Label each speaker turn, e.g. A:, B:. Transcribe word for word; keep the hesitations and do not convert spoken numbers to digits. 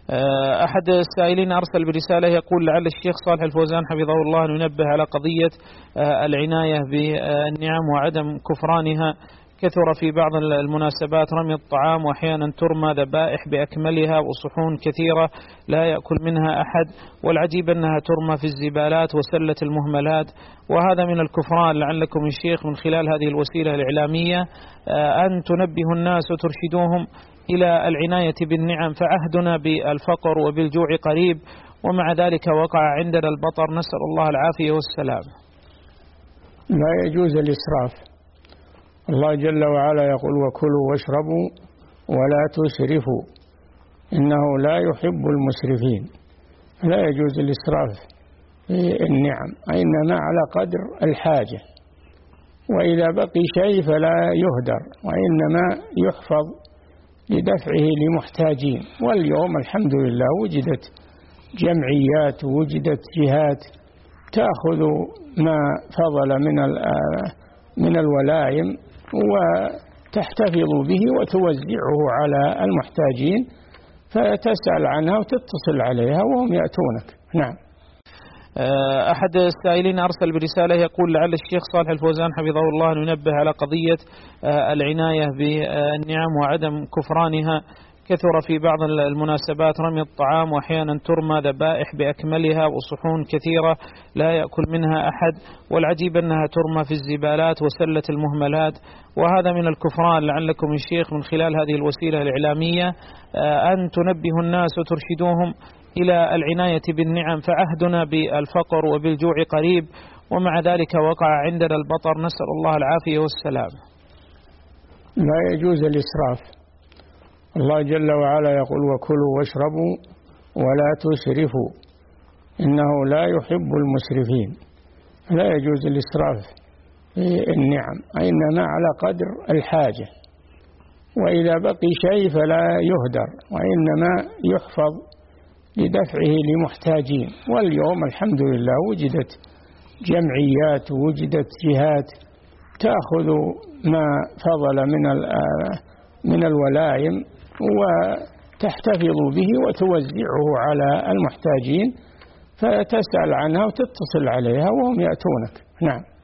A: أحد السائلين أرسل برسالة يقول لعل الشيخ صالح الفوزان حفظه الله أن ينبه على قضية العناية بالنعم وعدم كفرانها. كثر في بعض المناسبات رمي الطعام، وأحيانا ترمى ذبائح بأكملها وصحون كثيرة لا يأكل منها أحد، والعجيب أنها ترمى في الزبالات وسلة المهملات، وهذا من الكفران. لعلكم الشيخ من خلال هذه الوسيلة الإعلامية أن تنبهوا الناس وترشدوهم إلى العناية بالنعم، فعهدنا بالفقر وبالجوع قريب، ومع ذلك وقع عندنا البطر، نسأل الله العافية والسلام.
B: لا يجوز الإسراف. الله جل وعلا يقول: وكلوا واشربوا ولا تسرفوا إنه لا يحب المسرفين. لا يجوز الإسراف في النعم، إنما على قدر الحاجة، وإذا بقي شيء فلا يهدر، وإنما يحفظ لدفعه لمحتاجين. واليوم الحمد لله وجدت جمعيات ووجدت جهات تأخذ ما فضل من من الولائم وتحتفظ به وتوزعه على المحتاجين، فتسأل عنها وتتصل عليها وهم يأتونك. نعم.
A: أحد السائلين أرسل برسالة يقول لعل الشيخ صالح الفوزان حفظه الله أن ينبه على قضية العناية بالنعم وعدم كفرانها. كثر في بعض المناسبات رمي الطعام، وأحيانا ترمى ذبائح بأكملها وصحون كثيرة لا يأكل منها أحد، والعجيب أنها ترمى في الزبالات وسلة المهملات، وهذا من الكفران. لعلكم الشيخ من خلال هذه الوسيلة الإعلامية أن تنبهوا الناس وترشدوهم إلى العناية بالنعم، فعهدنا بالفقر وبالجوع قريب، ومع ذلك وقع عندنا البطر، نسأل الله العافية والسلام.
B: لا يجوز الإسراف. الله جل وعلا يقول: وكلوا واشربوا ولا تسرفوا إنه لا يحب المسرفين. لا يجوز الإسراف في النعم، إنما على قدر الحاجة، وإذا بقي شيء فلا يهدر، وإنما يحفظ لدفعه لمحتاجين. واليوم الحمد لله وجدت جمعيات ووجدت جهات تأخذ ما فضل من من الولائم وتحتفظ به وتوزعه على المحتاجين، فتسأل عنها وتتصل عليها وهم يأتونك. نعم.